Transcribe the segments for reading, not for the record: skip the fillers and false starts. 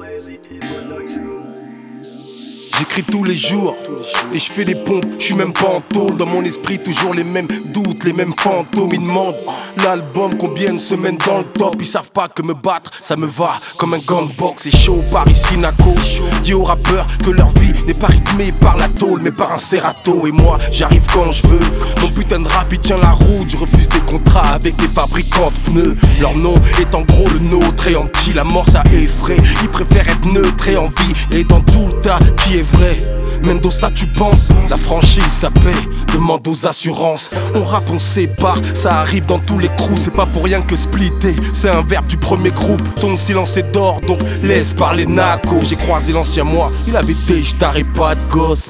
J'écris tous les jours et je fais des pompes, je suis même pas en tôle. Dans mon esprit toujours les mêmes doutes, les mêmes fantômes. Ils demandent l'album combien de semaines dans le top. Ils savent pas que me battre ça me va comme un gunbox. C'est chaud Paris Sinaco. Dis aux rappeurs que leur vie n'est pas rythmée par la tôle mais par un Serato. Et moi j'arrive quand je veux. Mon putain de rap il tient la route. Je refuse des contrats avec des fabricants de pneus. Leur nom est en gros le nôtre et anti. La mort ça effraie. Ils préfèrent être neutres et en vie et dans tout le tas qui est vrai. Mendoza tu penses, la franchise ça paie. Demande aux assurances. On rappe, on sépare, ça arrive dans tous les crews. C'est pas pour rien que splitter, c'est un verbe du premier groupe. Ton silence est d'or, donc laisse parler Naco. J'ai croisé l'ancien moi, il avait des j't'arrête pas de gosse.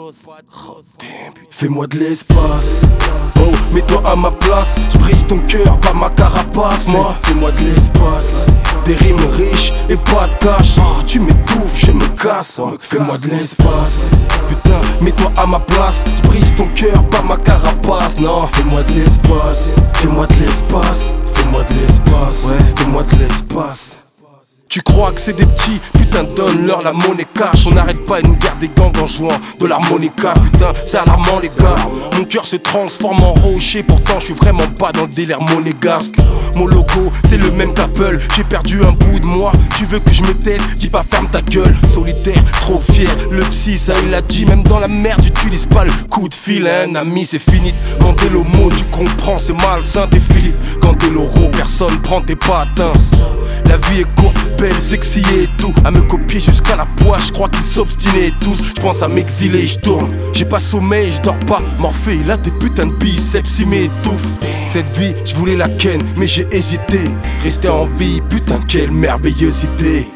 Fais-moi de l'espace. Oh, mets-toi à ma place. J'brise ton cœur, pas ma carapace. Moi, fais-moi de l'espace. Des rimes riches et pas de cash. Tu m'étouffes, je me casse. Fais-moi de l'espace. Putain, mets-toi à ma place. J'brise ton cœur, pas ma carapace. Non, fais-moi de l'espace. Fais-moi de l'espace. Fais-moi de l'espace. Ouais, fais-moi de l'espace. Tu crois que c'est des petits, putain donne-leur la monnaie cash. On n'arrête pas une guerre des gangs en jouant de l'harmonica. Putain c'est alarmant les gars. Mon cœur se transforme en rocher. Pourtant je suis vraiment pas dans le délire monégasque. Mon logo c'est le même qu'Apple. J'ai perdu un bout de moi. Tu veux que je me taise, dis pas ferme ta gueule. Solitaire, trop fier, le psy ça il a dit. Même dans la merde j'utilise pas le coup de fil. Un ami c'est fini, Mandela mot tu comprends. C'est malsain t'es Philippe. Quand t'es l'euro personne prend tes patins. La vie est courte, belle, sexy et tout. À me copier jusqu'à la poisse, je crois qu'ils s'obstinaient tous. Je pense à m'exiler, je tourne. J'ai pas sommeil, je dors pas. Morphée, il a des putains de biceps, il m'étouffe. Cette vie, je voulais la ken, mais j'ai hésité. Rester en vie, putain, quelle merveilleuse idée.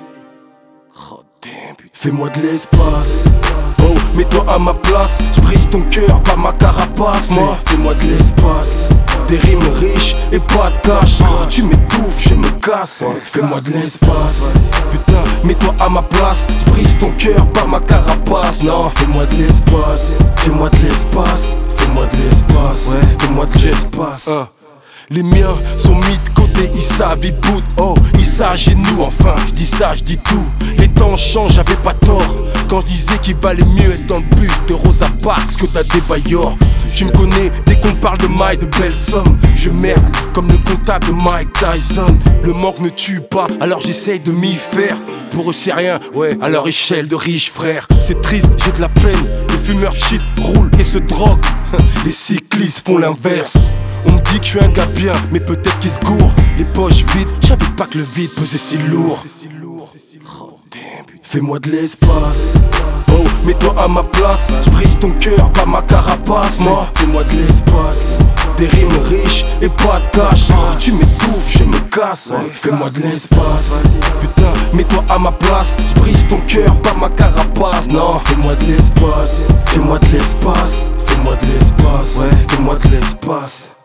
Fais-moi de l'espace. Oh, mets-toi à ma place. J'brise ton cœur, pas ma carapace. Moi, fais-moi de l'espace. Des rimes riches et pas de cash. Tu m'étouffes, je me casse. Fais-moi de l'espace. Putain, mets-toi à ma place. J'brise ton cœur, pas ma carapace. Non, fais-moi de l'espace. Fais-moi de l'espace. Fais-moi de l'espace. Ouais, fais-moi de l'espace. Les miens sont mis de côté, ils savent, ils boutent. Oh, ils s'agenouillent, enfin, je dis ça, je dis tout. Les temps changent, j'avais pas tort quand je disais qu'il valait mieux être dans le bus de Rosa Parks que t'as des bailleurs. Tu me connais, dès qu'on parle de maille, de belles sommes. Je merde, comme le comptable de Mike Tyson. Le manque ne tue pas, alors j'essaye de m'y faire. Pour eux c'est rien, ouais, à leur échelle de riches frères. C'est triste, j'ai de la peine. Les fumeurs shit roulent et se droguent. Les cyclistes font l'inverse. On me dit que je suis un gars bien, mais peut-être qu'ils se gourent. Les poches vides, j'avais pas que le vide pesait si lourd. Fais-moi de l'espace. Oh, mets-toi à ma place. J'brise ton cœur, pas ma carapace. Moi, fais-moi de l'espace. Des rimes riches et pas de cash. Tu m'étouffes, je me casse. Fais-moi de l'espace. Putain, mets-toi à ma place. J'brise ton cœur, pas ma carapace. Non, fais-moi de l'espace. Fais-moi de l'espace. Fais-moi de l'espace. Ouais, fais-moi de l'espace.